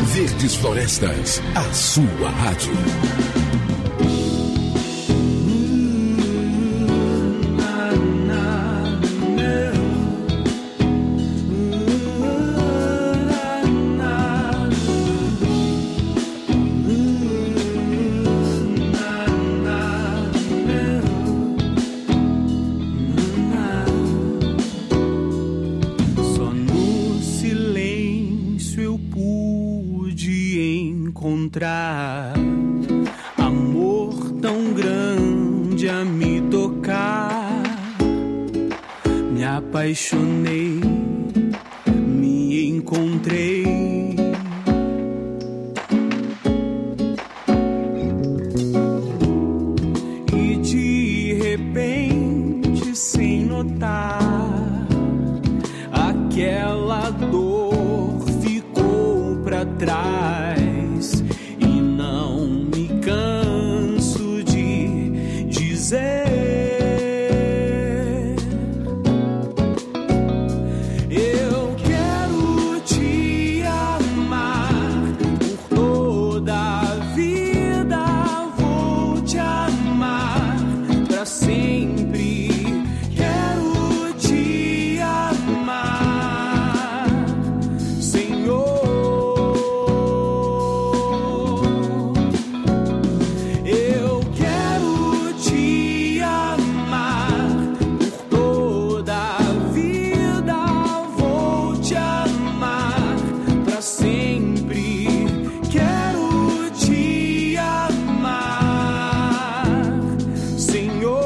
Verdes Florestas, a sua rádio. Amor tão grande a me tocar, me apaixonei, me encontrei. E de repente, sem notar, aquela dor ficou pra trás. Eu quero te amar por toda a vida, vou te amar pra sempre. Quero te amar, Senhor. Eu quero te amar por toda a vida, vou te amar pra sempre. Quero te amar, Senhor.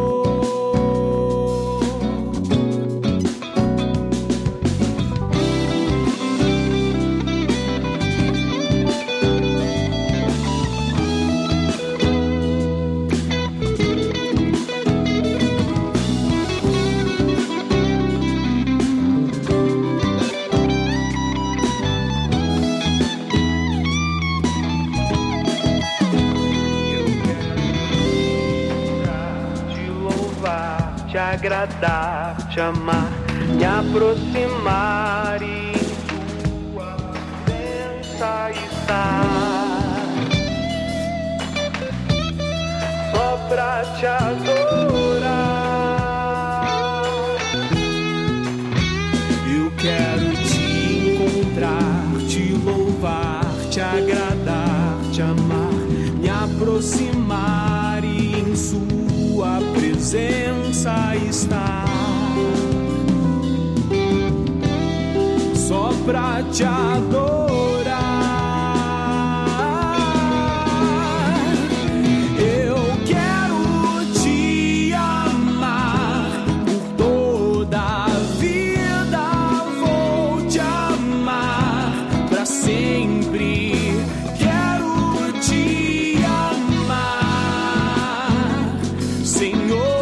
Te agradar, te amar, me aproximar e em tua presença estar, só pra te adorar. Eu quero te encontrar, te louvar, te agradar, te amar, me aproximar e em sua presença está, só pra te adorar. Eu quero te amar por toda a vida, vou te amar pra sempre. Quero te amar, Senhor.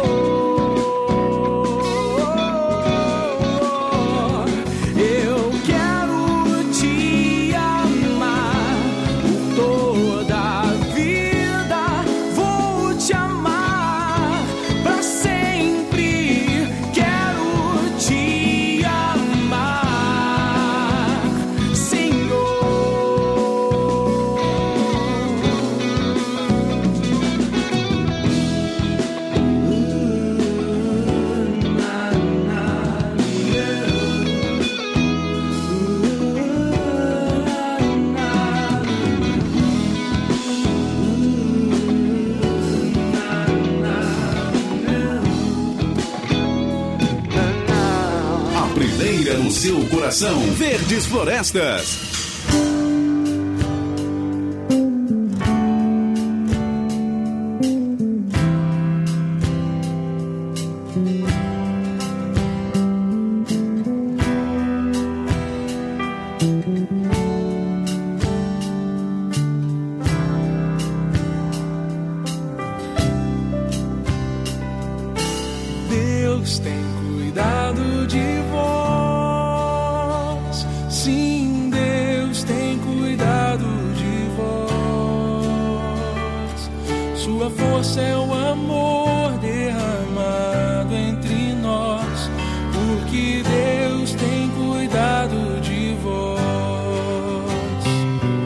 No seu coração, Verdes Florestas. Deus tem cuidado de vós. Sim, Deus tem cuidado de vós. Sua força é o amor derramado entre nós, porque Deus tem cuidado de vós.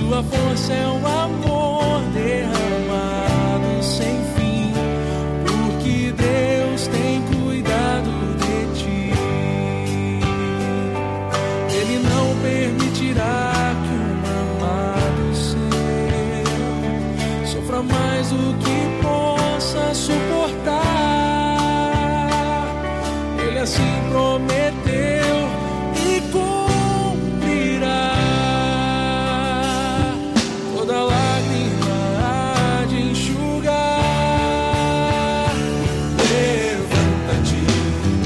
Sua força é um amor derramado sem fim, porque Deus tem cuidado de ti. Ele não permitirá que um amado seu sofra mais do que possa suportar. Ele assim prometeu e cumprirá. Toda lágrima há de enxugar. Levanta-te,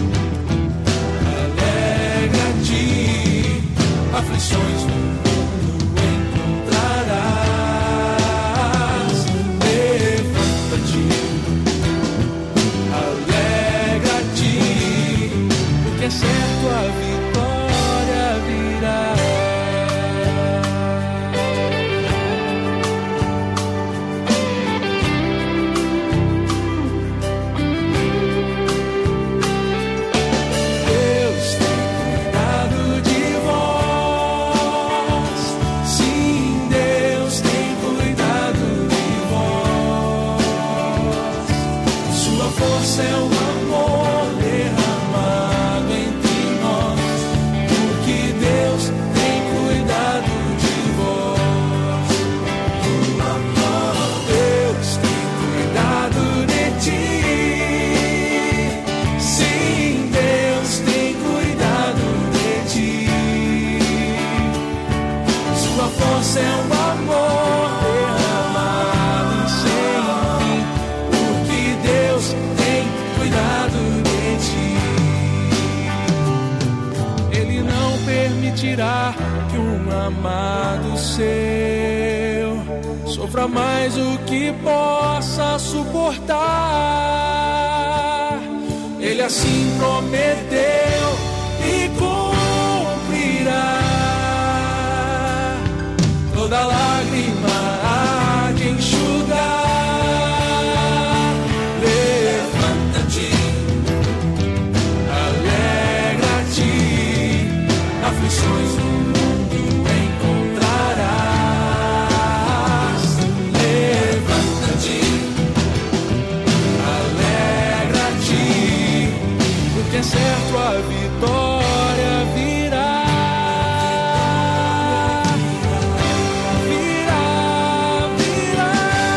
alegra-te, aflições no mundo encontrarás. Levanta-te, alegra-te, porque é certo a vitória virá. Deus tem cuidado de vós. Sim, Deus tem cuidado de vós. Sua força é o amor derramado entre nós, porque Deus tem cuidado de vós. Deus tem cuidado de ti. Sim, Deus tem cuidado de ti. Sua força é um amor derramado sem fim, porque Deus tem cuidado de ti. Ele não permitirá que um amado seu sofra mais do que possa suportar. Ele assim prometeu e cumprirá. Toda lágrima há de enxugar. Levanta-te, alegra-te, aflições no mundo encontrarás. Levanta-te, alegra-te, porque é certo a vitória virá. Virá, virá.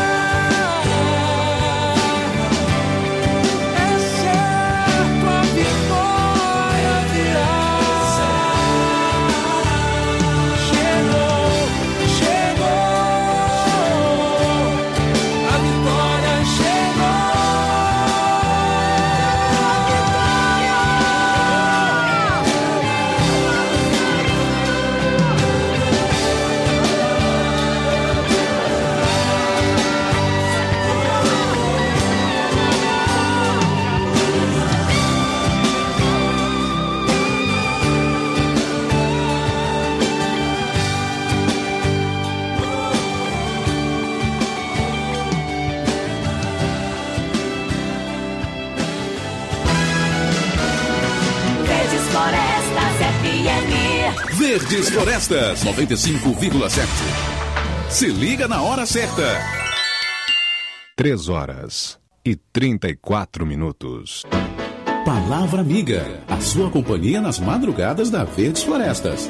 É certo a vitória virá. Chegou, chegou, a vitória chegou. Verdes Florestas FM. Verdes Florestas 95,7. Se liga na hora certa. 3h34. Palavra Amiga, a sua companhia nas madrugadas da Verdes Florestas.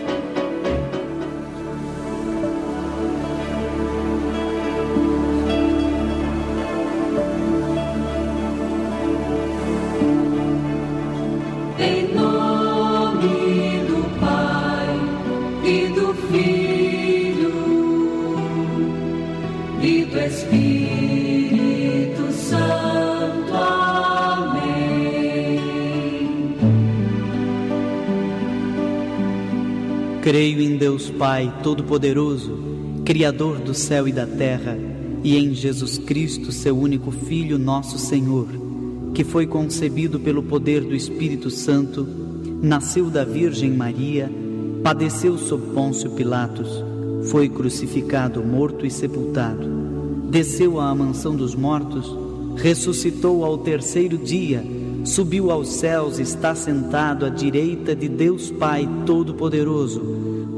Em nome do Pai e do Filho e do Espírito Santo. Amém. Creio em Deus Pai Todo-Poderoso, Criador do céu e da terra, e em Jesus Cristo, seu único Filho, nosso Senhor, que foi concebido pelo poder do Espírito Santo, nasceu da Virgem Maria, padeceu sob Pôncio Pilatos, foi crucificado, morto e sepultado, desceu à mansão dos mortos, ressuscitou ao terceiro dia, subiu aos céus e está sentado à direita de Deus Pai Todo-Poderoso.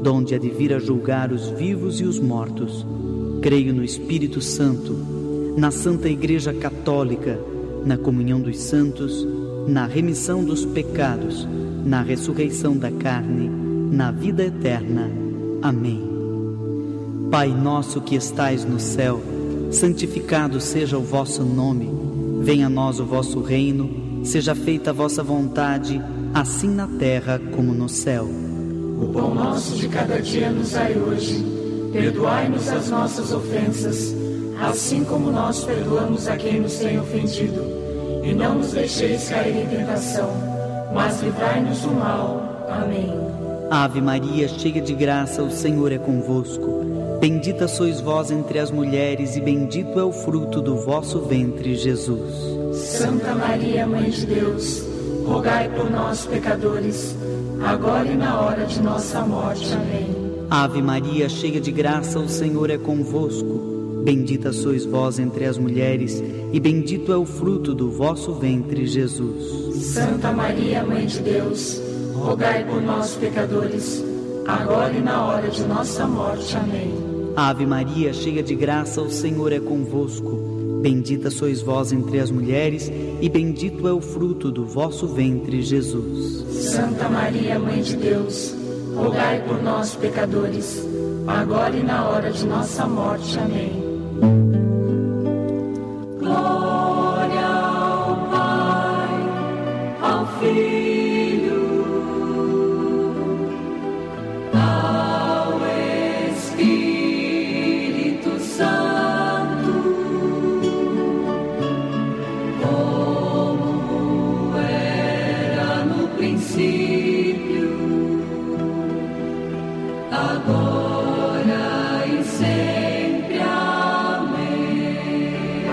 donde há de vir a julgar os vivos e os mortos. Creio no Espírito Santo, na Santa Igreja Católica, na comunhão dos santos, na remissão dos pecados, na ressurreição da carne, na vida eterna. Amém. Pai nosso que estais no céu, santificado seja o vosso nome. Venha a nós o vosso reino, seja feita a vossa vontade, assim na terra como no céu. O pão nosso de cada dia nos dai hoje. Perdoai-nos as nossas ofensas, assim como nós perdoamos a quem nos tem ofendido. E não nos deixeis cair em tentação, mas livrai-nos do mal. Amém. Ave Maria, cheia de graça, o Senhor é convosco. Bendita sois vós entre as mulheres, e bendito é o fruto do vosso ventre, Jesus. Santa Maria, Mãe de Deus, rogai por nós, pecadores, agora e na hora de nossa morte. Amém. Ave Maria, cheia de graça, o Senhor é convosco. Bendita sois vós entre as mulheres, e bendito é o fruto do vosso ventre, Jesus. Santa Maria, Mãe de Deus, rogai por nós, pecadores, agora e na hora de nossa morte. Amém. Ave Maria, cheia de graça, o Senhor é convosco. Bendita sois vós entre as mulheres, e bendito é o fruto do vosso ventre, Jesus. Santa Maria, Mãe de Deus, rogai por nós, pecadores, agora e na hora de nossa morte. Amém. Glória ao Pai, ao Filho, ao Espírito Santo, como era no princípio, agora e sempre. Amém.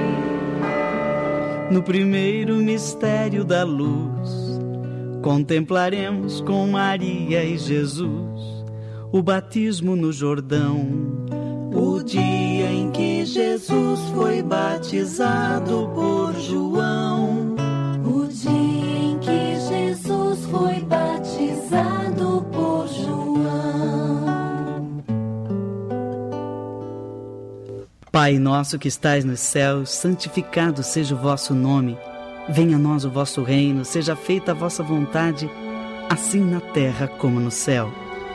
No primeiro mistério da luz, contemplaremos com Maria e Jesus o batismo no Jordão, o dia em que Jesus foi batizado por João. O dia em que Jesus foi batizado por João. Pai nosso que estais nos céus, santificado seja o vosso nome. Venha a nós o vosso reino, seja feita a vossa vontade, assim na terra como no céu.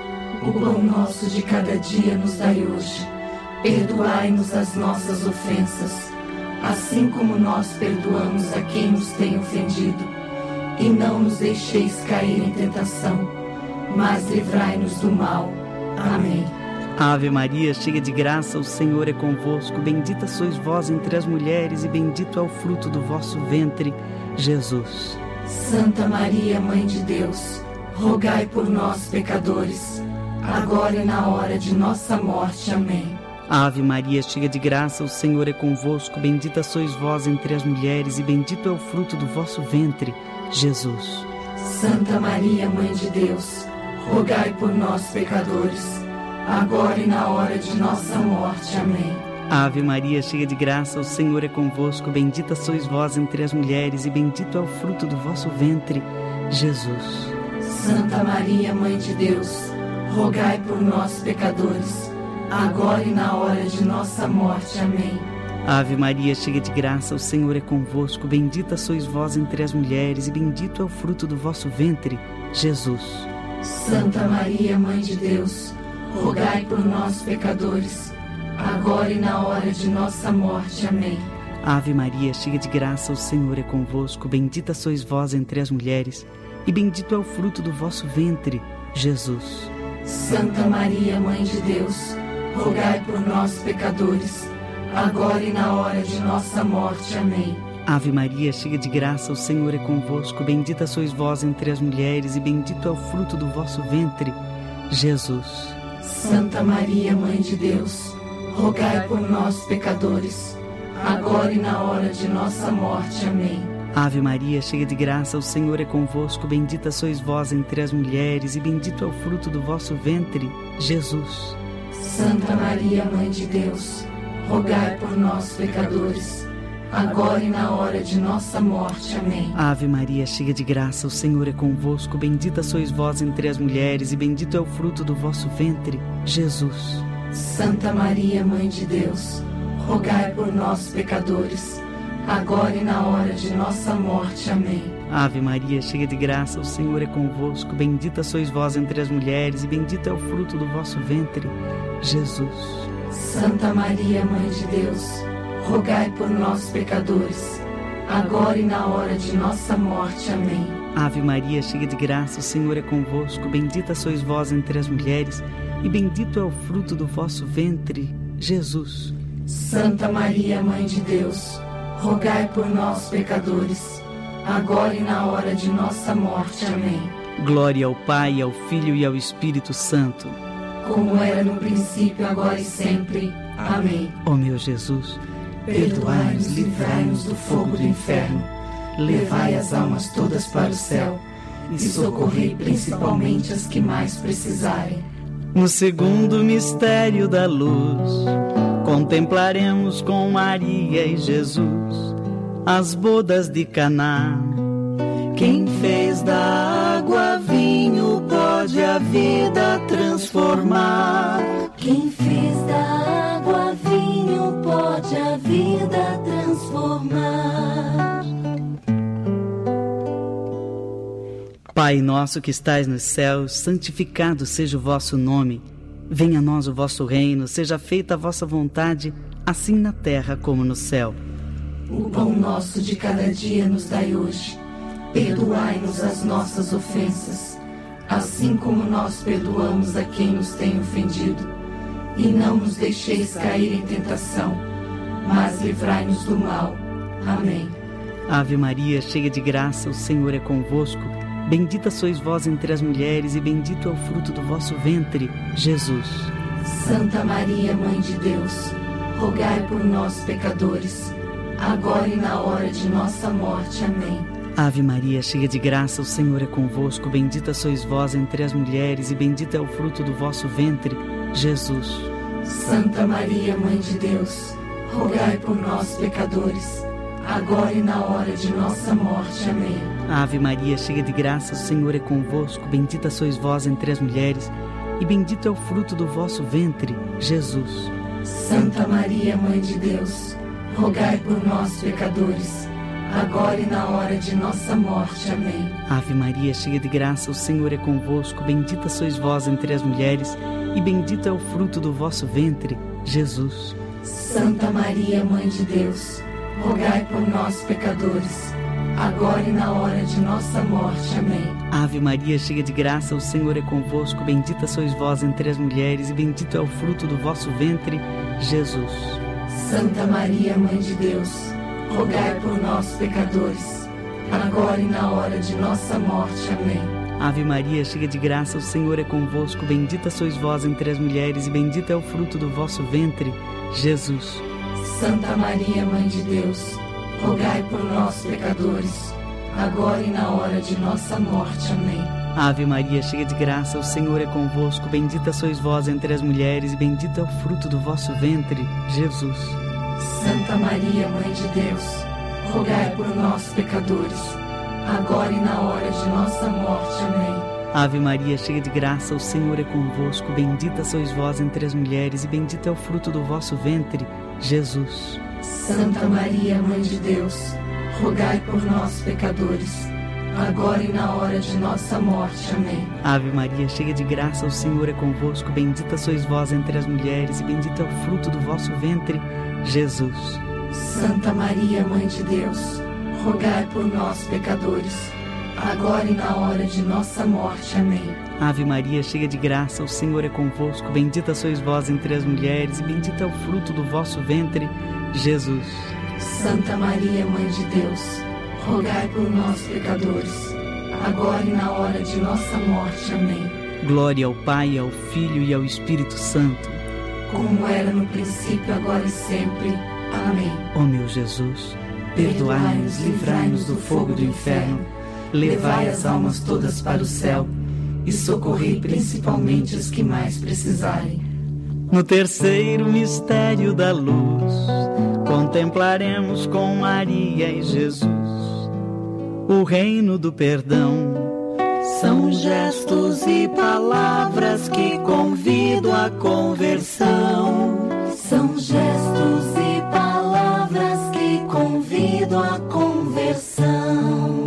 O pão nosso de cada dia nos dai hoje. Perdoai-nos as nossas ofensas, assim como nós perdoamos a quem nos tem ofendido. E não nos deixeis cair em tentação, mas livrai-nos do mal. Amém. Ave Maria, cheia de graça, o Senhor é convosco. Bendita sois vós entre as mulheres, e bendito é o fruto do vosso ventre, Jesus. Santa Maria, Mãe de Deus, rogai por nós, pecadores, agora e na hora de nossa morte. Amém. Ave Maria, cheia de graça, o Senhor é convosco. Bendita sois vós entre as mulheres, e bendito é o fruto do vosso ventre, Jesus. Santa Maria, Mãe de Deus, rogai por nós, pecadores, agora e na hora de nossa morte. Amém. Ave Maria, cheia de graça, o Senhor é convosco. Bendita sois vós entre as mulheres, e bendito é o fruto do vosso ventre, Jesus. Santa Maria, Mãe de Deus, rogai por nós, pecadores, agora e na hora de nossa morte. Amém. Ave Maria, cheia de graça, o Senhor é convosco. Bendita sois vós entre as mulheres, e bendito é o fruto do vosso ventre, Jesus. Santa Maria, Mãe de Deus, rogai por nós, pecadores, agora e na hora de nossa morte. Amém. Ave Maria, cheia de graça, o Senhor é convosco. Bendita sois vós entre as mulheres, e bendito é o fruto do vosso ventre, Jesus. Santa Maria, Mãe de Deus, rogai por nós, pecadores, agora e na hora de nossa morte. Amém. Ave Maria, cheia de graça, o Senhor é convosco. Bendita sois vós entre as mulheres, e bendito é o fruto do vosso ventre, Jesus. Santa Maria, Mãe de Deus, rogai por nós, pecadores, agora e na hora de nossa morte. Amém. Ave Maria, cheia de graça, o Senhor é convosco. Bendita sois vós entre as mulheres, e bendito é o fruto do vosso ventre, Jesus. Santa Maria, Mãe de Deus, rogai por nós, pecadores, agora e na hora de nossa morte. Amém. Ave Maria, cheia de graça, o Senhor é convosco. Bendita sois vós entre as mulheres, e bendito é o fruto do vosso ventre, Jesus. Santa Maria, Mãe de Deus, rogai por nós, pecadores, agora e na hora de nossa morte. Amém. Ave Maria, cheia de graça, o Senhor é convosco. Bendita sois vós entre as mulheres, e bendito é o fruto do vosso ventre, Jesus. Santa Maria, Mãe de Deus, rogai por nós, pecadores, agora e na hora de nossa morte. Amém. Ave Maria, cheia de graça, o Senhor é convosco. Bendita sois vós entre as mulheres, e bendito é o fruto do vosso ventre, Jesus. Santa Maria, Mãe de Deus, rogai por nós, pecadores, agora e na hora de nossa morte. Amém. Glória ao Pai, ao Filho e ao Espírito Santo, como era no princípio, agora e sempre. Amém. Ó meu Jesus, perdoai-nos, livrai-nos do fogo do inferno, levai as almas todas para o céu e socorrei principalmente as que mais precisarem. No segundo mistério da luz, contemplaremos com Maria e Jesus as bodas de Caná. Quem fez da água vinho pode a vida transformar. Quem fez da água vinho pode a vida transformar. Pai nosso que estais nos céus, santificado seja o vosso nome. Venha a nós o vosso reino, seja feita a vossa vontade, assim na terra como no céu. O pão nosso de cada dia nos dai hoje. Perdoai-nos as nossas ofensas, assim como nós perdoamos a quem nos tem ofendido. E não nos deixeis cair em tentação, mas livrai-nos do mal. Amém. Ave Maria, cheia de graça, o Senhor é convosco. Bendita sois vós entre as mulheres, e bendito é o fruto do vosso ventre, Jesus. Santa Maria, Mãe de Deus, rogai por nós, pecadores, agora e na hora de nossa morte. Amém. Ave Maria, cheia de graça, o Senhor é convosco. Bendita sois vós entre as mulheres, e bendito é o fruto do vosso ventre, Jesus. Santa Maria, Mãe de Deus, rogai por nós, pecadores, agora e na hora de nossa morte. Amém. Ave Maria, cheia de graça, o Senhor é convosco. Bendita sois vós entre as mulheres, e bendito é o fruto do vosso ventre, Jesus. Santa Maria, Mãe de Deus, rogai por nós, pecadores, agora e na hora de nossa morte. Amém. Ave Maria, cheia de graça, o Senhor é convosco. Bendita sois vós entre as mulheres, e bendito é o fruto do vosso ventre, Jesus. Santa Maria, Mãe de Deus, rogai por nós, pecadores, agora e na hora de nossa morte. Amém. Ave Maria, cheia de graça, o Senhor é convosco. Bendita sois vós entre as mulheres, e bendito é o fruto do vosso ventre, Jesus. Santa Maria, Mãe de Deus, rogai por nós, pecadores, agora e na hora de nossa morte. Amém. Ave Maria, cheia de graça, o Senhor é convosco. Bendita sois vós entre as mulheres, e bendito é o fruto do vosso ventre, Jesus. Santa Maria, Mãe de Deus, rogai por nós, pecadores, agora e na hora de nossa morte. Amém. Ave Maria, cheia de graça, o Senhor é convosco. Bendita sois vós entre as mulheres, e bendito é o fruto do vosso ventre, Jesus. Santa Maria, Mãe de Deus, rogai por nós, pecadores, agora e na hora de nossa morte. Amém. Ave Maria, cheia de graça, o Senhor é convosco. Bendita sois vós entre as mulheres, e bendito é o fruto do vosso ventre, Jesus. Santa Maria, Mãe de Deus, rogai por nós, pecadores, agora e na hora de nossa morte. Amém. Ave Maria, cheia de graça, o Senhor é convosco. Bendita sois vós entre as mulheres, e bendito é o fruto do vosso ventre, Jesus. Santa Maria, Mãe de Deus, rogai por nós, pecadores, agora e na hora de nossa morte. Amém. Ave Maria, cheia de graça, o Senhor é convosco. Bendita sois vós entre as mulheres, e bendito é o fruto do vosso ventre, Jesus. Santa Maria, Mãe de Deus, rogai por nós, pecadores, agora e na hora de nossa morte. Amém. Glória ao Pai, ao Filho e ao Espírito Santo, como era no princípio, agora e sempre. Amém. Ó meu Jesus, perdoai-nos, livrai-nos do fogo do inferno, levai as almas todas para o céu e socorrei principalmente as que mais precisarem. No terceiro mistério da luz, contemplaremos com Maria e Jesus o reino do perdão. São gestos e palavras que convidam à conversão. São gestos e palavras que convidam à conversão.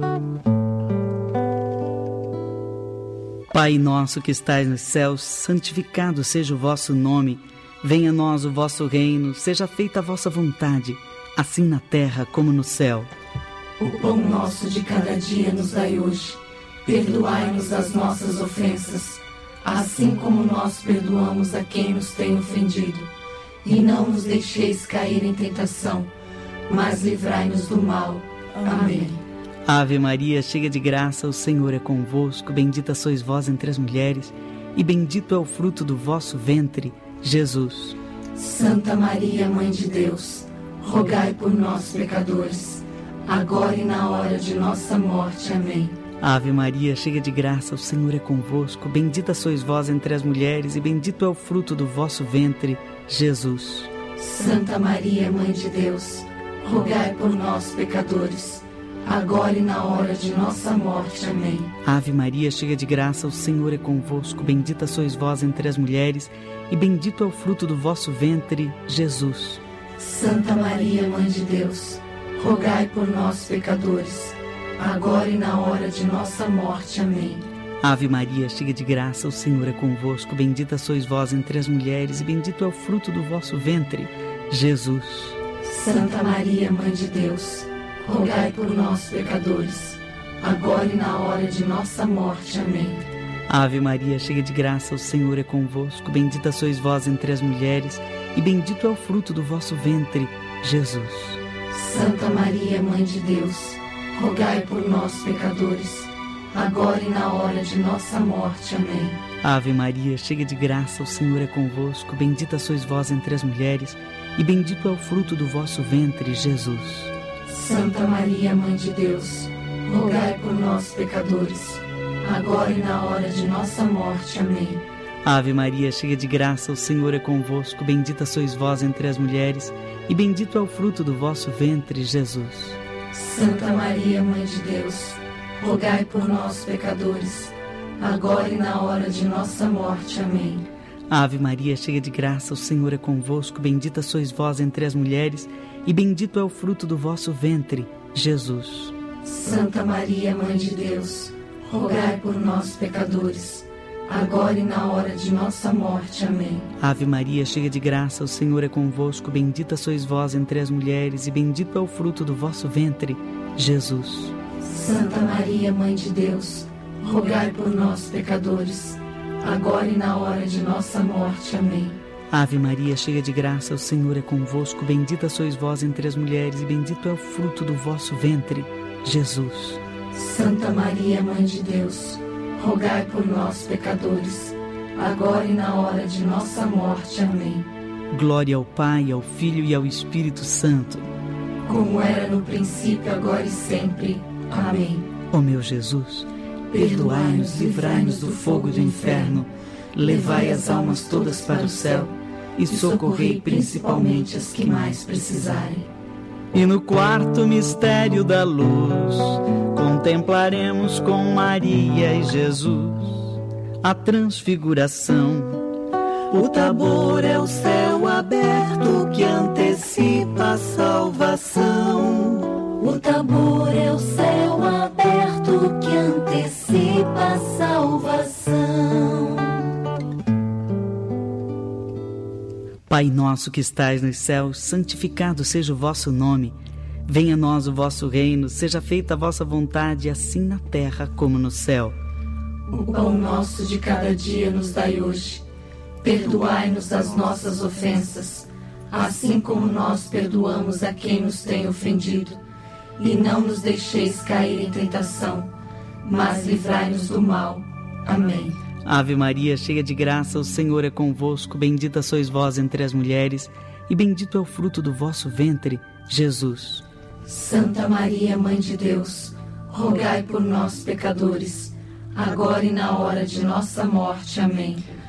Pai nosso que estais nos céus, santificado seja o vosso nome. Venha a nós o vosso reino, seja feita a vossa vontade, assim na terra como no céu. O pão nosso de cada dia nos dai hoje. Perdoai-nos as nossas ofensas, assim como nós perdoamos a quem nos tem ofendido. E não nos deixeis cair em tentação, mas livrai-nos do mal. Amém. Ave Maria, cheia de graça, o Senhor é convosco. Bendita sois vós entre as mulheres, e bendito é o fruto do vosso ventre, Jesus. Santa Maria, Mãe de Deus, rogai por nós, pecadores, agora e na hora de nossa morte. Amém. Ave Maria, cheia de graça, o Senhor é convosco. Bendita sois vós entre as mulheres, e bendito é o fruto do vosso ventre, Jesus. Santa Maria, Mãe de Deus, rogai por nós, pecadores, agora e na hora de nossa morte. Amém. Ave Maria, cheia de graça, o Senhor é convosco. Bendita sois vós entre as mulheres, e bendito é o fruto do vosso ventre, Jesus. Santa Maria, Mãe de Deus, rogai por nós, pecadores, agora e na hora de nossa morte. Amém. Ave Maria, cheia de graça, o Senhor é convosco. Bendita sois vós entre as mulheres, e bendito é o fruto do vosso ventre, Jesus. Santa Maria, Mãe de Deus, rogai por nós, pecadores, agora e na hora de nossa morte. Amém. Ave Maria, cheia de graça, o Senhor é convosco. Bendita sois vós entre as mulheres, e bendito é o fruto do vosso ventre, Jesus. Santa Maria, Mãe de Deus, rogai por nós, pecadores, agora e na hora de nossa morte. Amém. Ave Maria, cheia de graça, o Senhor é convosco. Bendita sois vós entre as mulheres, e bendito é o fruto do vosso ventre, Jesus. Santa Maria, Mãe de Deus, rogai por nós, pecadores, agora e na hora de nossa morte. Amém. Ave Maria, cheia de graça, o Senhor é convosco. Bendita sois vós entre as mulheres, e bendito é o fruto do vosso ventre, Jesus. Santa Maria, Mãe de Deus, rogai por nós, pecadores, agora e na hora de nossa morte. Amém. Ave Maria, cheia de graça, o Senhor é convosco. Bendita sois vós entre as mulheres, e bendito é o fruto do vosso ventre, Jesus. Santa Maria, Mãe de Deus, rogai por nós, pecadores, agora e na hora de nossa morte. Amém. Ave Maria, cheia de graça, o Senhor é convosco. Bendita sois vós entre as mulheres, e bendito é o fruto do vosso ventre, Jesus. Santa Maria, Mãe de Deus, rogai por nós, pecadores, agora e na hora de nossa morte. Amém. Ave Maria, cheia de graça, o Senhor é convosco. Bendita sois vós entre as mulheres, e bendito é o fruto do vosso ventre, Jesus. Santa Maria, Mãe de Deus, rogai por nós, pecadores, agora e na hora de nossa morte. Amém. Glória ao Pai, ao Filho e ao Espírito Santo, como era no princípio, agora e sempre. Amém. Ó meu Jesus, perdoai-nos, livrai-nos do fogo do inferno, levai as almas todas para o céu, e socorrei principalmente as que mais precisarem. E no quarto mistério da luz, contemplaremos com Maria e Jesus a transfiguração. O Tabor é o céu aberto que antecipa a salvação. O Tabor é o céu aberto que antecipa a salvação. Pai nosso que estais nos céus, santificado seja o vosso nome. Venha a nós o vosso reino, seja feita a vossa vontade, assim na terra como no céu. O pão nosso de cada dia nos dai hoje. Perdoai-nos as nossas ofensas, assim como nós perdoamos a quem nos tem ofendido. E não nos deixeis cair em tentação, mas livrai-nos do mal. Amém. Ave Maria, cheia de graça, o Senhor é convosco. Bendita sois vós entre as mulheres, e bendito é o fruto do vosso ventre, Jesus. Santa Maria, Mãe de Deus, rogai por nós, pecadores, agora e na hora de nossa morte. Amém.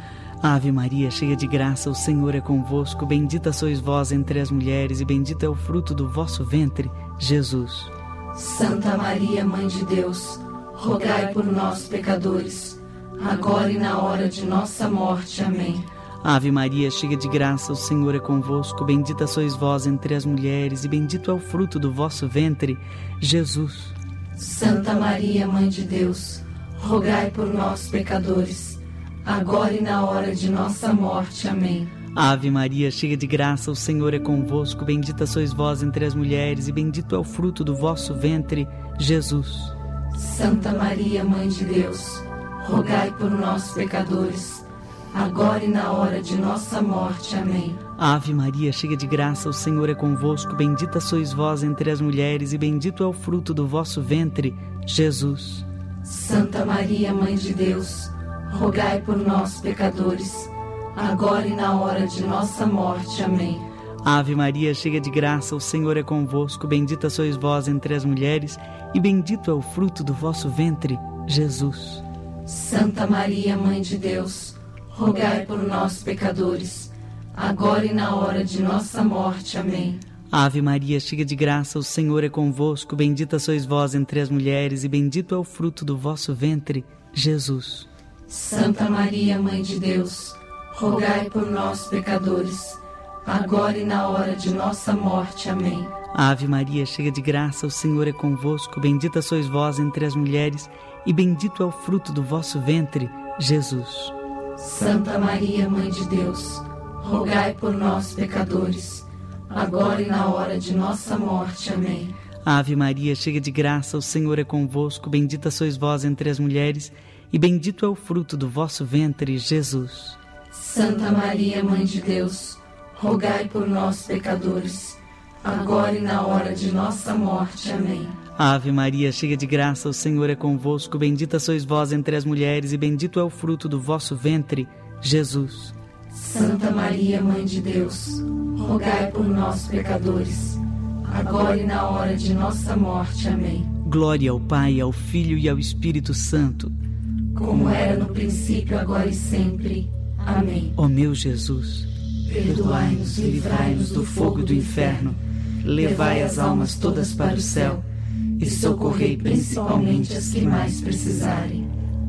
Ave Maria, cheia de graça, o Senhor é convosco. Bendita sois vós entre as mulheres e bendito é o fruto do vosso ventre, Jesus. Santa Maria, Mãe de Deus, rogai por nós, pecadores, agora e na hora de nossa morte. Amém. Ave Maria, cheia de graça, o Senhor é convosco. Bendita sois vós entre as mulheres e bendito é o fruto do vosso ventre, Jesus. Santa Maria, Mãe de Deus, rogai por nós, pecadores, agora e na hora de nossa morte. Amém. Ave Maria, cheia de graça, o Senhor é convosco. Bendita sois vós entre as mulheres e bendito é o fruto do vosso ventre, Jesus. Santa Maria, Mãe de Deus, rogai por nós, pecadores, agora e na hora de nossa morte. Amém. Ave Maria, cheia de graça, o Senhor é convosco. Bendita sois vós entre as mulheres e bendito é o fruto do vosso ventre, Jesus. Santa Maria, Mãe de Deus, rogai por nós, pecadores, agora e na hora de nossa morte. Amém. Ave Maria, cheia de graça, o Senhor é convosco. Bendita sois vós entre as mulheres e bendito é o fruto do vosso ventre, Jesus. Santa Maria, Mãe de Deus, rogai por nós, pecadores, agora e na hora de nossa morte. Amém. Ave Maria, cheia de graça, o Senhor é convosco. Bendita sois vós entre as mulheres e bendito é o fruto do vosso ventre, Jesus. Santa Maria, Mãe de Deus, rogai por nós, pecadores, agora e na hora de nossa morte. Amém. Ave Maria, cheia de graça, o Senhor é convosco. Bendita sois vós entre as mulheres e bendito é o fruto do vosso ventre, Jesus. Santa Maria, Mãe de Deus, rogai por nós, pecadores, agora e na hora de nossa morte. Amém. Ave Maria, cheia de graça, o Senhor é convosco. Bendita sois vós entre as mulheres e bendito é o fruto do vosso ventre, Jesus. Santa Maria, Mãe de Deus, rogai por nós, pecadores, agora e na hora de nossa morte. Amém. Ave Maria, cheia de graça, o Senhor é convosco. Bendita sois vós entre as mulheres e bendito é o fruto do vosso ventre, Jesus. Santa Maria, Mãe de Deus, rogai por nós, pecadores, agora e na hora de nossa morte. Amém. Glória ao Pai, ao Filho e ao Espírito Santo, como era no princípio, agora e sempre. Amém. Ó meu Jesus, perdoai-nos e livrai-nos do fogo do inferno, levai as almas todas para o céu e socorrei principalmente as que mais precisarem.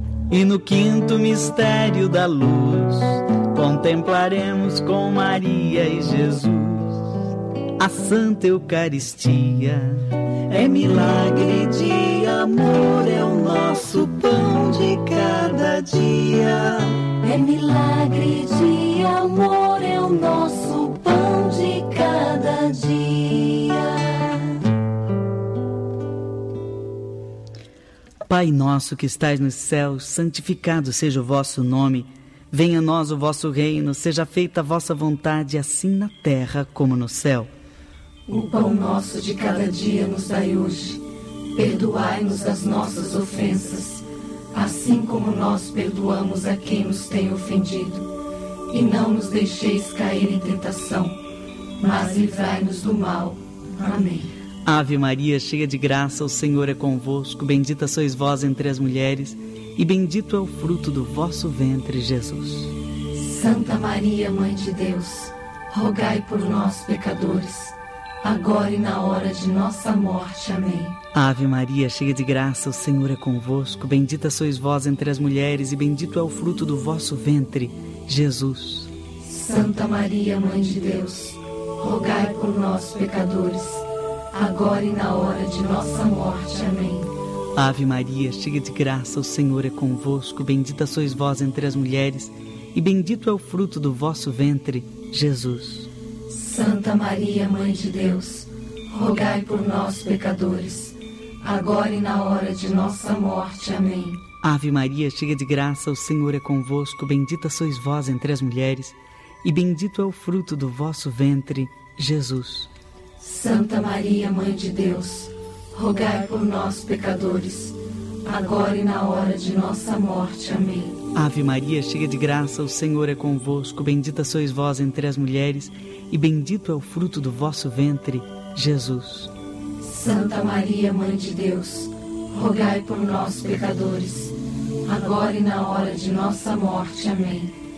E no quinto mistério da luz, contemplaremos com Maria e Jesus a Santa Eucaristia. É milagre de amor, é o nosso pão de cada dia. É milagre de amor, é o nosso pão de cada dia. Pai nosso que estais nos céus, santificado seja o vosso nome. Venha a nós o vosso reino, seja feita a vossa vontade, assim na terra como no céu. O pão nosso de cada dia nos dai hoje. Perdoai-nos as nossas ofensas, assim como nós perdoamos a quem nos tem ofendido. E não nos deixeis cair em tentação, mas livrai-nos do mal. Amém. Ave Maria, cheia de graça, o Senhor é convosco. Bendita sois vós entre as mulheres e bendito é o fruto do vosso ventre, Jesus. Santa Maria, Mãe de Deus, rogai por nós, pecadores, agora e na hora de nossa morte. Amém. Ave Maria, cheia de graça, o Senhor é convosco. Bendita sois vós entre as mulheres e bendito é o fruto do vosso ventre, Jesus. Santa Maria, Mãe de Deus, rogai por nós, pecadores, agora e na hora de nossa morte. Amém. Ave Maria, cheia de graça, o Senhor é convosco. Bendita sois vós entre as mulheres e bendito é o fruto do vosso ventre, Jesus. Santa Maria, Mãe de Deus, rogai por nós, pecadores, agora e na hora de nossa morte. Amém. Ave Maria, cheia de graça, o Senhor é convosco. Bendita sois vós entre as mulheres e bendito é o fruto do vosso ventre, Jesus. Santa Maria, Mãe de Deus, rogai por nós, pecadores, agora e na hora de nossa morte. Amém. Ave Maria, cheia de graça, o Senhor é convosco. Bendita sois vós entre as mulheres e bendito é o fruto do vosso ventre, Jesus. Santa Maria, Mãe de Deus, rogai por nós, pecadores, agora e na hora de nossa morte. Amém.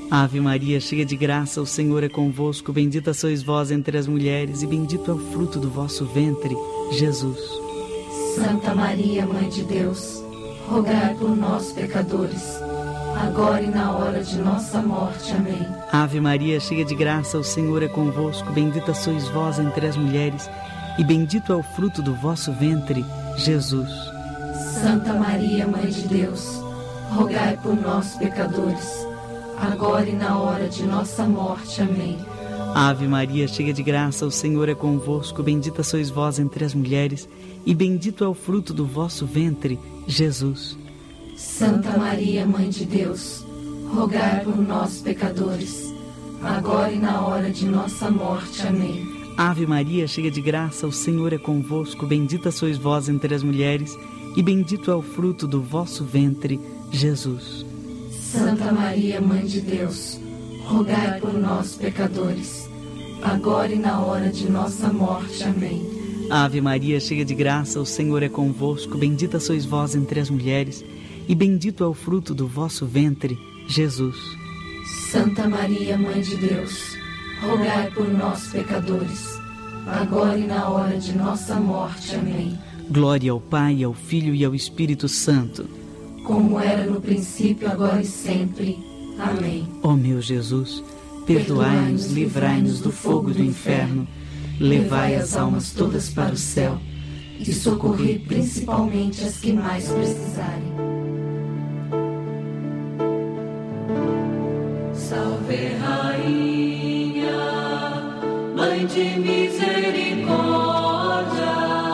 Ave Maria, cheia de graça, o Senhor é convosco. Bendita sois vós entre as mulheres, e bendito é o fruto do vosso ventre, Jesus. Santa Maria, Mãe de Deus, rogai por nós, pecadores, agora e na hora de nossa morte. Amém. Ave Maria, cheia de graça, o Senhor é convosco. Bendita sois vós entre as mulheres, e bendito é o fruto do vosso ventre, Jesus. Santa Maria, Mãe de Deus, rogai por nós, pecadores, agora e na hora de nossa morte. Amém. Ave Maria, cheia de graça, o Senhor é convosco. Bendita sois vós entre as mulheres, e bendito é o fruto do vosso ventre, Jesus. Santa Maria, Mãe de Deus, rogai por nós, pecadores, agora e na hora de nossa morte. Amém. Ave Maria, cheia de graça, o Senhor é convosco. Bendita sois vós entre as mulheres, e bendito é o fruto do vosso ventre, Jesus. Santa Maria, Mãe de Deus, rogai por nós, pecadores, agora e na hora de nossa morte. Amém. Ave Maria, cheia de graça, o Senhor é convosco. Bendita sois vós entre as mulheres, e bendito é o fruto do vosso ventre, Jesus. Santa Maria, Mãe de Deus, rogai por nós, pecadores, agora e na hora de nossa morte. Amém. Glória ao Pai, ao Filho e ao Espírito Santo, como era no princípio, agora e sempre. Amém. Ó meu Jesus, perdoai-nos, livrai-nos do fogo do inferno, levai as almas todas para o céu e socorrei principalmente as que mais precisarem. Salve, Rainha, Mãe de misericórdia,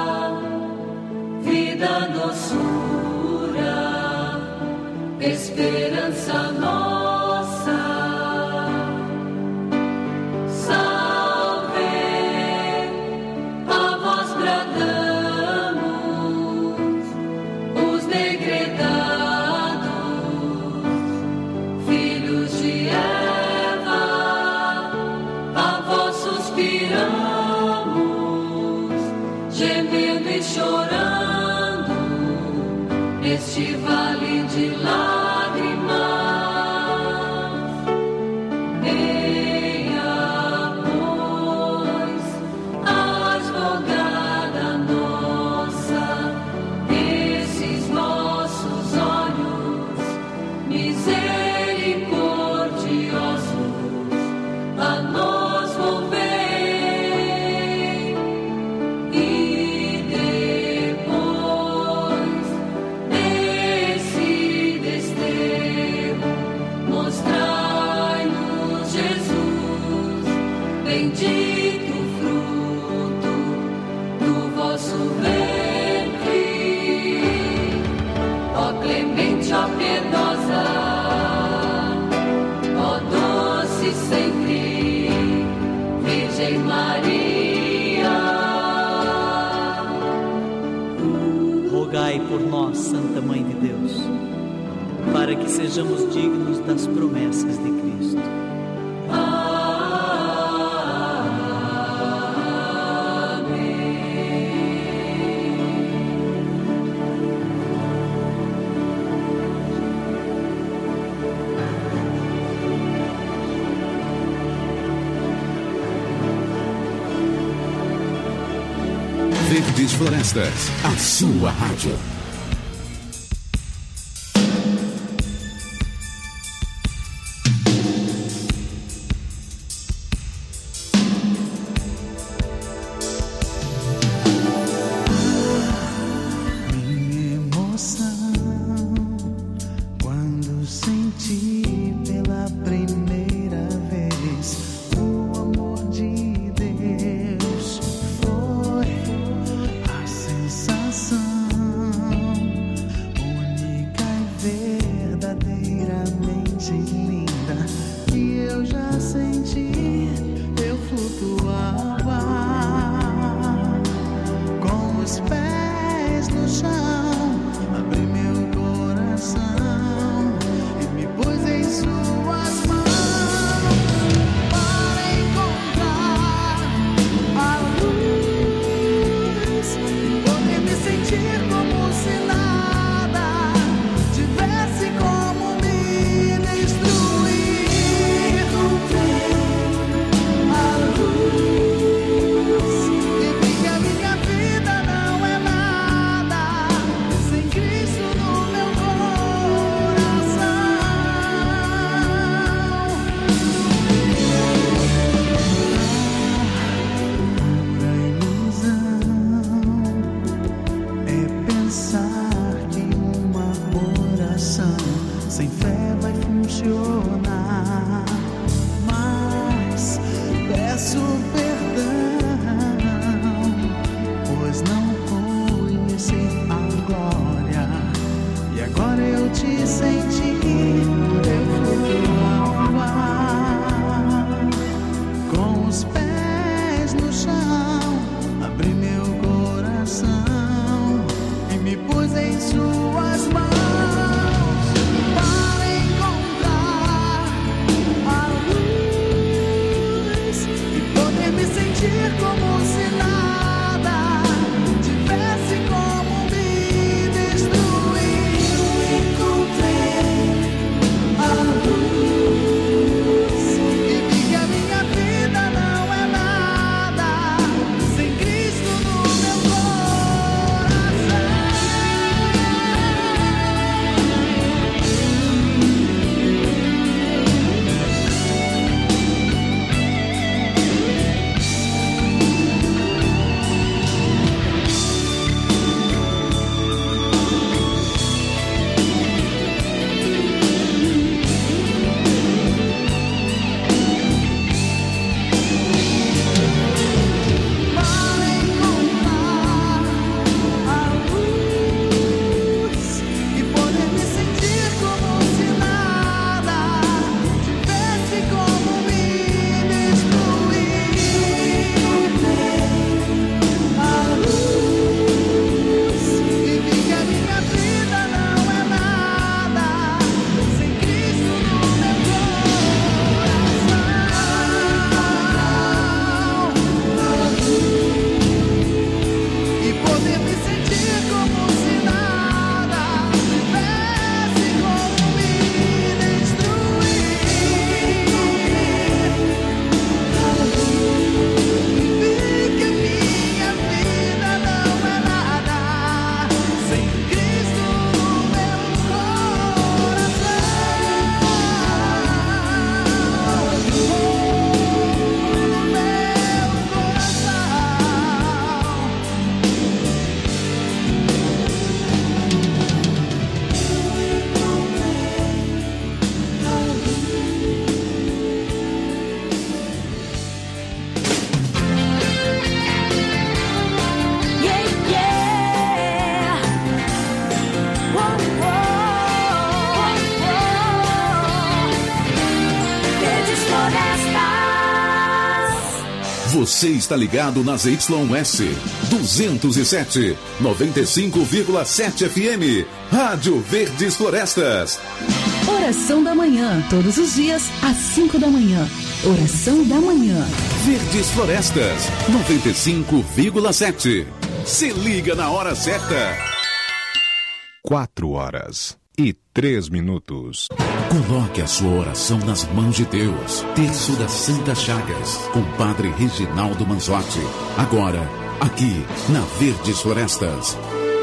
vida, doçura, esperança nossa. Salve, a vós bradamos, os degredados, filhos de Eva, a vós suspiramos, gemendo e chorando neste vale de lágrimas. Venha, pois, advogada nossa, esses nossos olhos misericordiosos a nós volvei, e depois desse desterro mostrai-nos Jesus, bendito fruto do vosso ventre. Ó clemente, ó piedosa, ó doce sempre Virgem Maria. Rogai por nós, Santa Mãe de Deus, para que sejamos dignos das promessas de Cristo. Verdes Florestas, a sua rádio. Minha emoção quando senti pela primeira vez o amor de Deus, foi a sensação Você está ligado nas YS 207, 95,7 FM. Rádio Verdes Florestas. Oração da manhã, todos os dias, às 5 da manhã. Oração da manhã. Verdes Florestas, 95,7. Se liga na hora certa. 4h03. Coloque a sua oração nas mãos de Deus. Terço das Santas Chagas, com Padre Reginaldo Manzotti. Agora, aqui, na Verdes Florestas.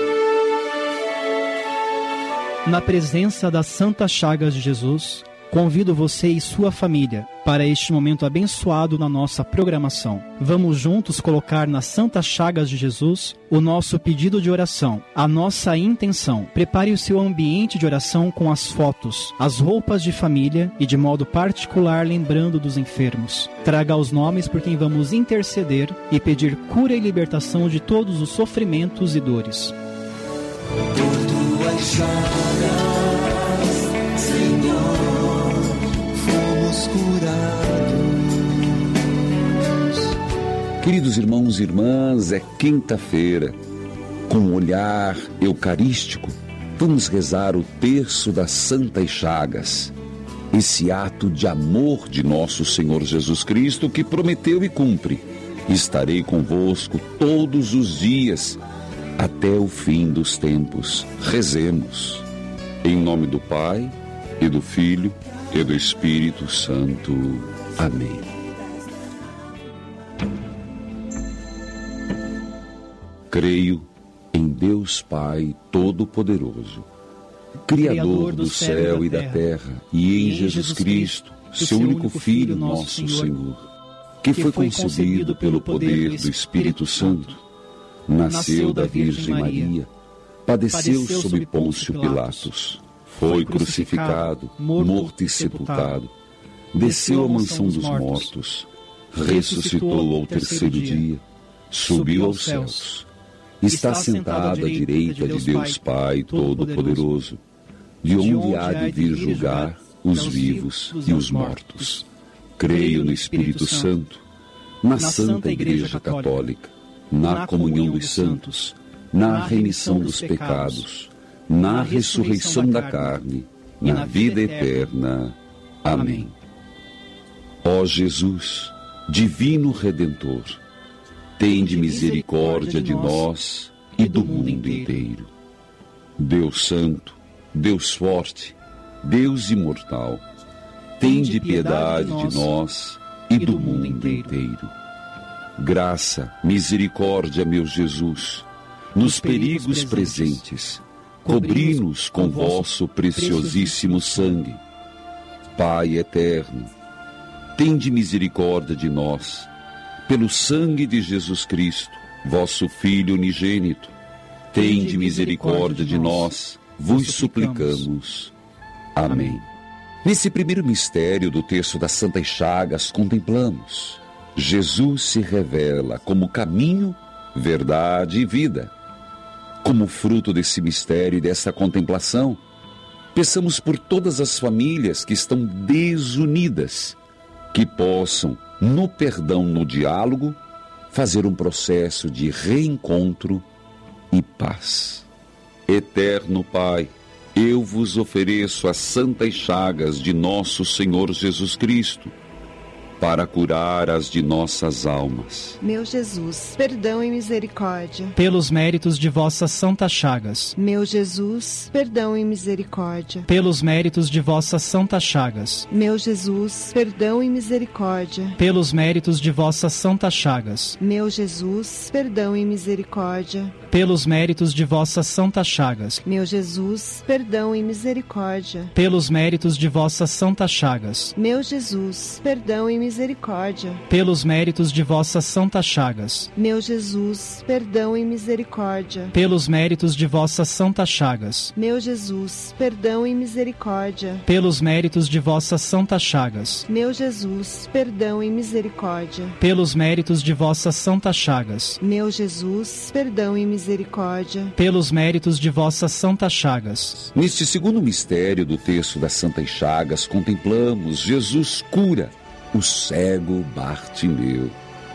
Na presença das Santas Chagas de Jesus, convido você e sua família para este momento abençoado na nossa programação. Vamos juntos colocar nas Santas Chagas de Jesus o nosso pedido de oração, a nossa intenção. Prepare o seu ambiente de oração com as fotos, as roupas de família e de modo particular lembrando dos enfermos. Traga os nomes por quem vamos interceder e pedir cura e libertação de todos os sofrimentos e dores. Por tuas chagas, Senhor, fomos curados. Queridos irmãos e irmãs, é quinta-feira. Com um olhar eucarístico, vamos rezar o terço das Santas Chagas. Esse ato de amor de nosso Senhor Jesus Cristo que prometeu e cumpre. Estarei convosco todos os dias, até o fim dos tempos. Rezemos. Em nome do Pai, e do Filho, e do Espírito Santo. Amém. Creio em Deus Pai Todo-Poderoso, Criador do céu e da terra, e em Jesus Cristo, seu único Filho, nosso Senhor, que foi concebido pelo poder do Espírito Santo, nasceu da Virgem Maria, padeceu sob Pôncio Pilatos, foi crucificado, morto e sepultado, desceu à mansão dos mortos, ressuscitou ao terceiro dia, subiu aos céus, está sentado à direita de Deus Pai Todo-Poderoso, de onde há de vir julgar os vivos e os mortos. Creio no Espírito Santo, na Santa Igreja Católica, na comunhão dos santos, na remissão dos pecados, na ressurreição da carne, na vida eterna. Amém. Ó Jesus, Divino Redentor, tende misericórdia de nós e do mundo inteiro. Deus Santo, Deus Forte, Deus Imortal, tende piedade de nós e do mundo inteiro. Graça, misericórdia, meu Jesus, nos perigos presentes, cobri-nos com vosso preciosíssimo sangue. Pai eterno, tende misericórdia de nós, pelo sangue de Jesus Cristo, vosso Filho unigênito. Tende misericórdia de nós, vos suplicamos. Amém. Nesse primeiro mistério do terço das Santas Chagas, contemplamos: Jesus se revela como caminho, verdade e vida. Como fruto desse mistério e dessa contemplação, peçamos por todas as famílias que estão desunidas, que possam, no perdão, no diálogo, fazer um processo de reencontro e paz. Eterno Pai, eu vos ofereço as Santas Chagas de nosso Senhor Jesus Cristo, para curar as de nossas almas. Meu Jesus, perdão e misericórdia. Pelos méritos de vossas Santas Chagas. Meu Jesus, perdão e misericórdia. Pelos méritos de vossas Santas Chagas. Meu Jesus, perdão e misericórdia. Pelos méritos de vossas Santas Chagas. Meu Jesus, perdão e misericórdia. Pelos méritos de vossas Santas Chagas. Meu Jesus, perdão e misericórdia. Pelos méritos de vossas Santas Chagas. Meu Jesus, perdão e misericórdia. Pelos méritos de vossas Santas Chagas. Meu Jesus, perdão e misericórdia. Pelos méritos de vossas Santas Chagas. Meu Jesus, perdão e misericórdia. Pelos méritos de vossas Santas Chagas. Meu Jesus, perdão e misericórdia. Pelos méritos de vossas Santas Chagas. Meu Jesus, perdão e misericórdia. Pelos méritos de vossas Santas Chagas. Neste segundo mistério do terço das Santas Chagas, contemplamos: Jesus cura o cego Bartimeu.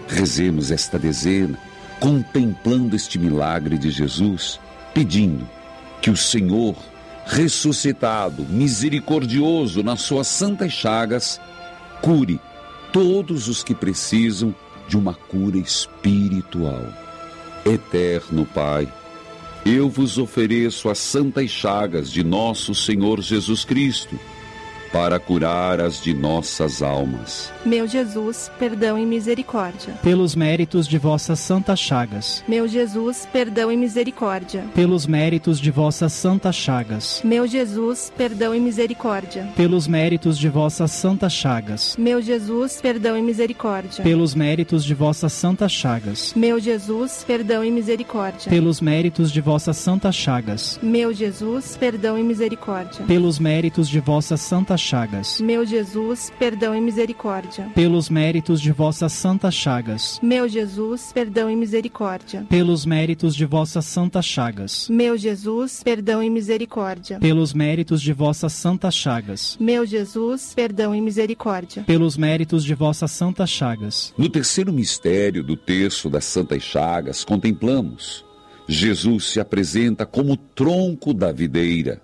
Rezemos esta dezena, contemplando este milagre de Jesus, pedindo que o Senhor, ressuscitado, misericordioso nas suas santas chagas, cure todos os que precisam de uma cura espiritual. Eterno Pai, eu vos ofereço as santas chagas de nosso Senhor Jesus Cristo, para curar as de nossas almas. Meu Jesus, perdão e misericórdia. Pelos méritos de vossas santas chagas. Meu Jesus, perdão e misericórdia. Pelos méritos de vossas santas chagas. Meu Jesus, perdão e misericórdia. Pelos méritos de vossas santas chagas. Meu Jesus, perdão e misericórdia. Pelos méritos de vossas santas chagas. Meu Jesus, perdão e misericórdia. Pelos méritos de vossas santas chagas. Meu Jesus, perdão e misericórdia. Pelos méritos de vossas santas chagas. Meu Jesus, perdão e misericórdia. Pelos méritos de vossas santas chagas. Meu Jesus, perdão e misericórdia. Pelos méritos de vossas santas chagas. Meu Jesus, perdão e misericórdia. Pelos méritos de vossas santas chagas. Meu Jesus, perdão e misericórdia. Pelos méritos de vossas santas chagas. No terceiro mistério do terço das santas chagas, contemplamos: Jesus se apresenta como tronco da videira.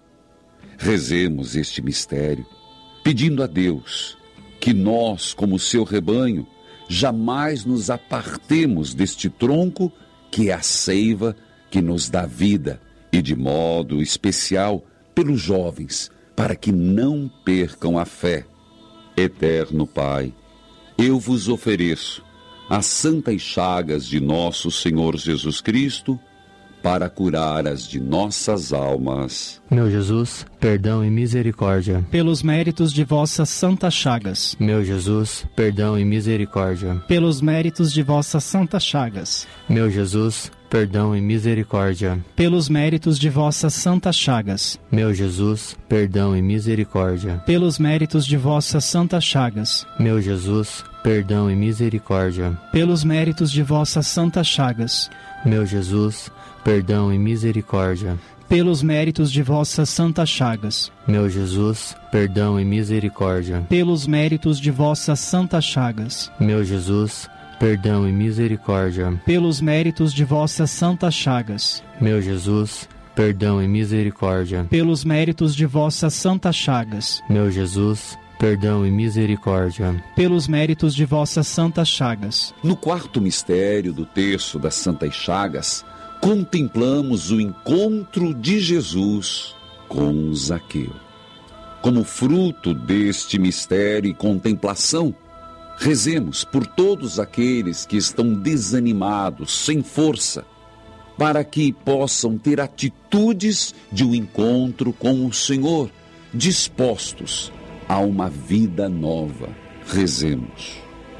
Rezemos este mistério, pedindo a Deus que nós, como seu rebanho, jamais nos apartemos deste tronco que é a seiva que nos dá vida, e de modo especial pelos jovens, para que não percam a fé. Eterno Pai, eu vos ofereço as santas chagas de nosso Senhor Jesus Cristo, para curar as de nossas almas. Meu Jesus, perdão e misericórdia. Pelos méritos de vossas santas chagas. Meu Jesus, perdão e misericórdia. Pelos méritos de vossas santas chagas. Meu Jesus, perdão e misericórdia. Pelos méritos de vossas santas chagas. Meu Jesus, perdão e misericórdia. Pelos méritos de vossas santas chagas. Meu Jesus, perdão e misericórdia. Pelos méritos de vossas santas chagas. Meu Jesus, perdão e misericórdia. Pelos méritos de vossas santas chagas. Meu Jesus, perdão e misericórdia. Pelos méritos de vossas santas chagas. Meu Jesus, perdão e misericórdia. Pelos méritos de vossas santas chagas. Meu Jesus, perdão e misericórdia. Pelos méritos de vossas santas chagas. Meu Jesus, perdão e misericórdia. Pelos méritos de vossas santas chagas. No quarto mistério do terço das santas chagas, contemplamos o encontro de Jesus com Zaqueu. Como fruto deste mistério e contemplação, rezemos por todos aqueles que estão desanimados, sem força, para que possam ter atitudes de um encontro com o Senhor, dispostos a uma vida nova. Rezemos.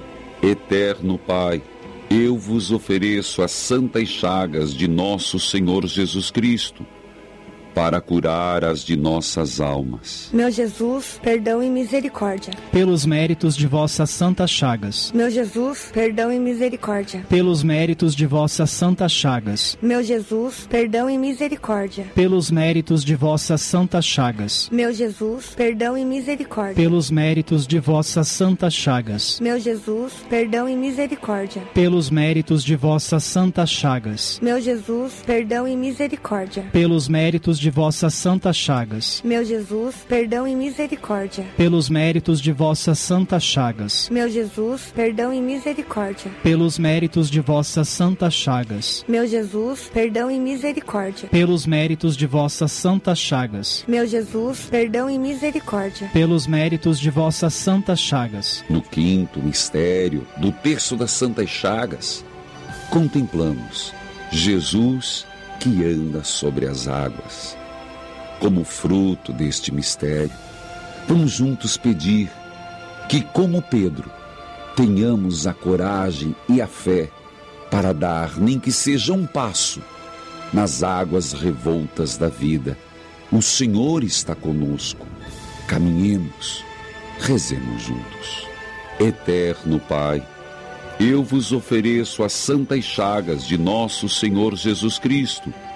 Eterno Pai, eu vos ofereço as santas chagas de nosso Senhor Jesus Cristo, para curar as de nossas almas. Meu Jesus, perdão e misericórdia. Pelos méritos de vossas santas chagas. Meu Jesus, perdão e misericórdia. Pelos méritos de vossas santas chagas. Meu Jesus, perdão e misericórdia. Pelos méritos de vossas santas chagas. Meu Jesus, perdão e misericórdia. Pelos méritos de vossas santas chagas. Meu Jesus, perdão e misericórdia. Pelos méritos de vossas santas chagas. Meu Jesus, perdão e misericórdia. Pelos méritos de vossas santas chagas. Meu Jesus, perdão e misericórdia. Pelos méritos de vossas santas chagas. Meu Jesus, perdão e misericórdia. Pelos méritos de vossas santas chagas. Meu Jesus, perdão e misericórdia. Pelos méritos de vossas santas chagas. Meu Jesus, perdão e misericórdia. Pelos méritos de vossas santas chagas. No quinto mistério do terço das santas chagas, contemplamos Jesus que anda sobre as águas. Como fruto deste mistério, vamos juntos pedir que, como Pedro, tenhamos a coragem e a fé para dar, nem que seja um passo, nas águas revoltas da vida. O Senhor está conosco. Caminhemos, rezemos juntos. Eterno Pai, eu vos ofereço as santas chagas de nosso Senhor Jesus Cristo,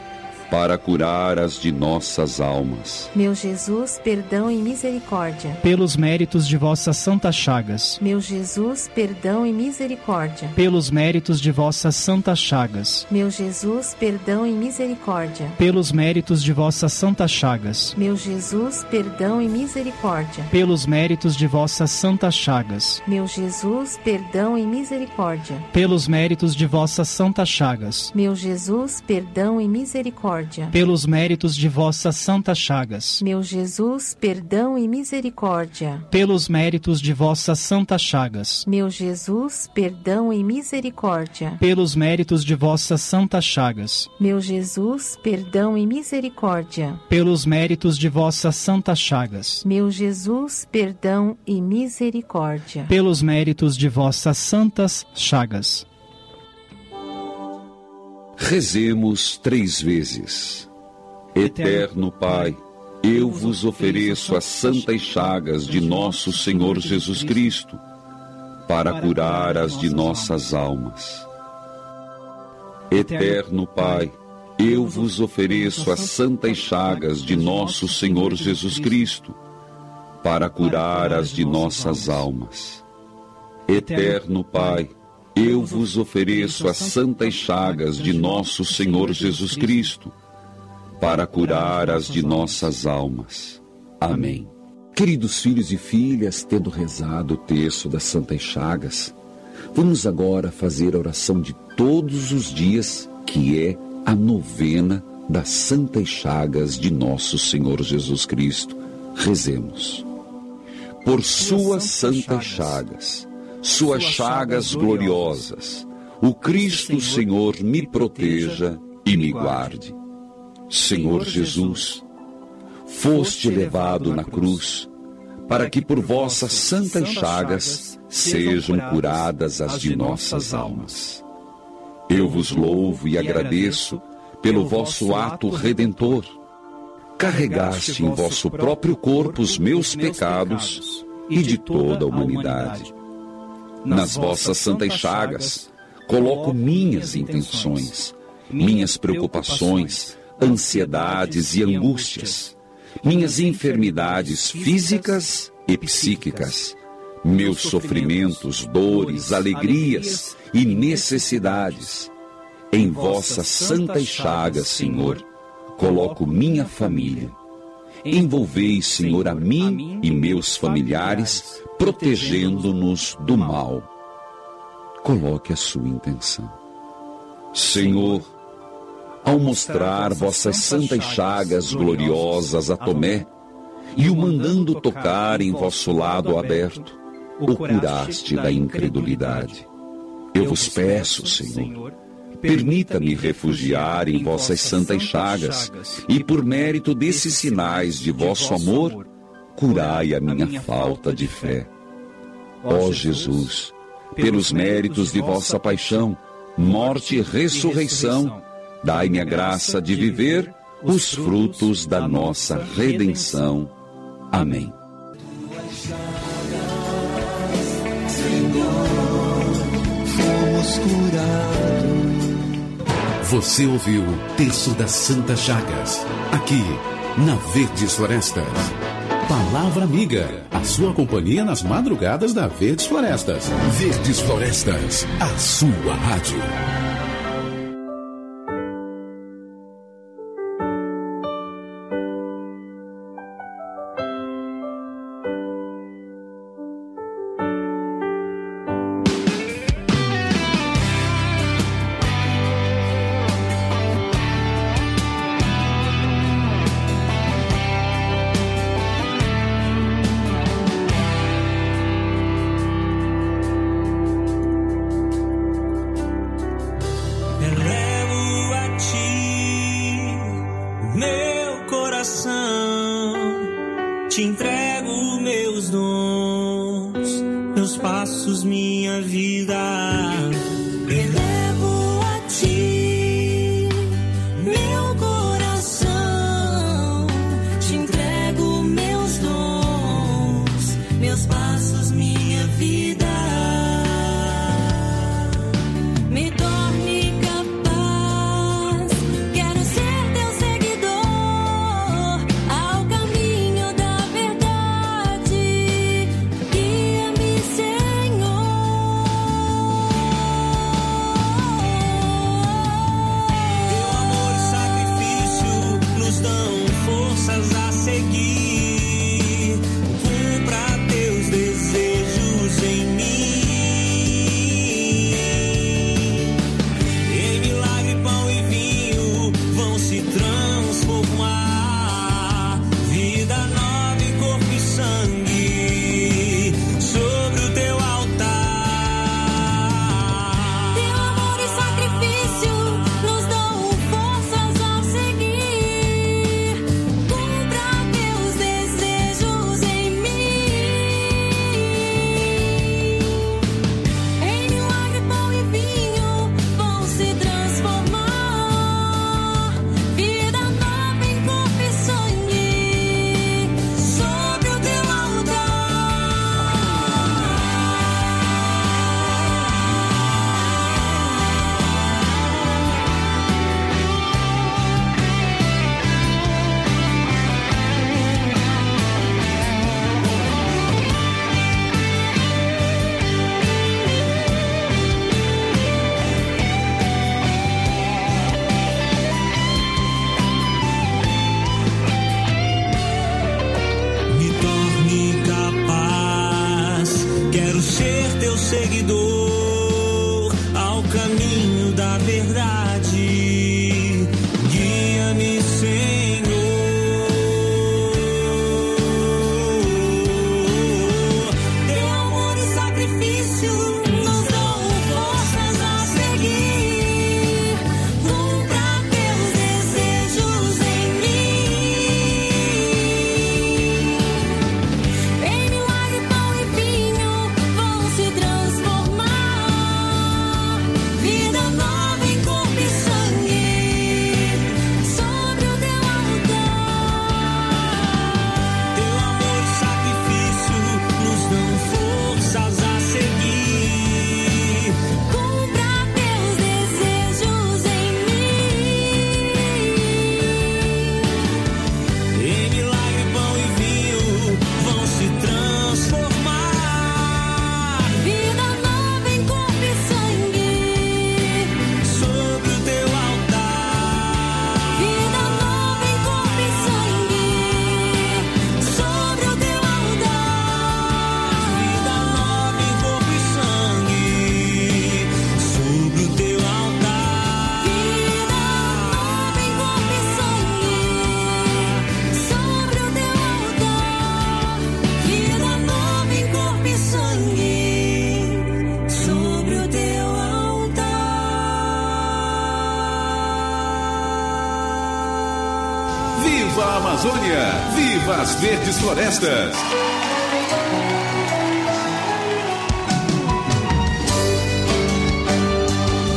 para curar as de nossas almas. Meu Jesus, perdão e misericórdia. Pelos méritos de vossas santas chagas. Meu Jesus, perdão e misericórdia. Pelos méritos de vossas santas chagas. Meu Jesus, perdão e misericórdia. Pelos méritos de vossas santas chagas. Meu Jesus, perdão e misericórdia. Pelos méritos de vossas santas chagas. Meu Jesus, perdão e misericórdia. Pelos méritos de vossas santas chagas. Meu Jesus, perdão e misericórdia. Pelos méritos de vossas santas chagas. Meu Jesus, perdão e misericórdia. Pelos méritos de vossas santas chagas. Meu Jesus, perdão e misericórdia. Pelos méritos de vossas santas chagas. Meu Jesus, perdão e misericórdia. Pelos méritos de vossas santas chagas. Meu Jesus, perdão e misericórdia. Pelos méritos de vossas santas chagas. Rezemos 3 vezes. Eterno Pai, eu vos ofereço as santas chagas de nosso Senhor Jesus Cristo, para curar as de nossas almas. Eterno Pai, eu vos ofereço as santas chagas de nosso Senhor Jesus Cristo, para curar as de nossas almas. Eterno Pai, eu vos ofereço as santas chagas de nosso Senhor Jesus Cristo, para curar as de nossas almas. Amém. Queridos filhos e filhas, tendo rezado o texto das santas chagas, vamos agora fazer a oração de todos os dias, que é a novena das santas chagas de nosso Senhor Jesus Cristo. Rezemos. Por suas santas chagas, suas chagas gloriosas, o Cristo Senhor me proteja e me guarde. Senhor Jesus, foste levado na cruz, para que por vossas santas chagas sejam curadas as de nossas almas. Eu vos louvo e agradeço pelo vosso ato redentor. Carregaste em vosso próprio corpo os meus pecados e de toda a humanidade. Nas vossas santas chagas, coloco minhas intenções, minhas preocupações, ansiedades e angústias, minhas enfermidades físicas e psíquicas, meus sofrimentos, dores, alegrias e necessidades. Em vossas santas chagas, Senhor, coloco minha família. Envolvei, Senhor, a mim e meus familiares, protegendo-nos do mal. Coloque a sua intenção. Senhor, ao mostrar vossas santas chagas gloriosas a Tomé, e o mandando tocar em vosso lado aberto, o curaste da incredulidade. Eu vos peço, Senhor, permita-me refugiar em vossas santas chagas, e por mérito desses sinais de vosso amor, curai a minha falta de fé. Ó Jesus, pelos méritos de vossa paixão, morte e ressurreição, dai-me a graça de viver os frutos da nossa redenção. Amém. Você ouviu o texto das Santas Chagas, aqui na Verdes Florestas. Palavra Amiga, a sua companhia nas madrugadas da Verdes Florestas. Verdes Florestas, a sua rádio. Te entrego meus dons, meus passos, minha vida. Elevo a ti meu coração. Te entrego meus dons, meus passos, minha vida. Me torne capaz, quero ser teu Senhor. caminho da verdade. Guia-me, Senhor. Teu amor e sacrifício nos dão forças a seguir. Cumpra teus desejos em mim. Em milagre, pão e vinho vão se transformar. Vida nova em corpo e sangue sobre o teu altar. Teu amor e sacrifício nos dão forças a seguir. Cumpra teus desejos em mim. Em milagre, pão e vinho vão se transformar. Vida nova em corpo e sangue sobre o teu altar. Vida nova em corpo e sangue sobre o teu altar. Vida nova em corpo e sangue sobre o teu altar. Vida nova em corpo e sangue sobre o teu altar. Vida nova em corpo e sangue sobre o teu altar. Viva a Amazônia! Viva as verdes florestas!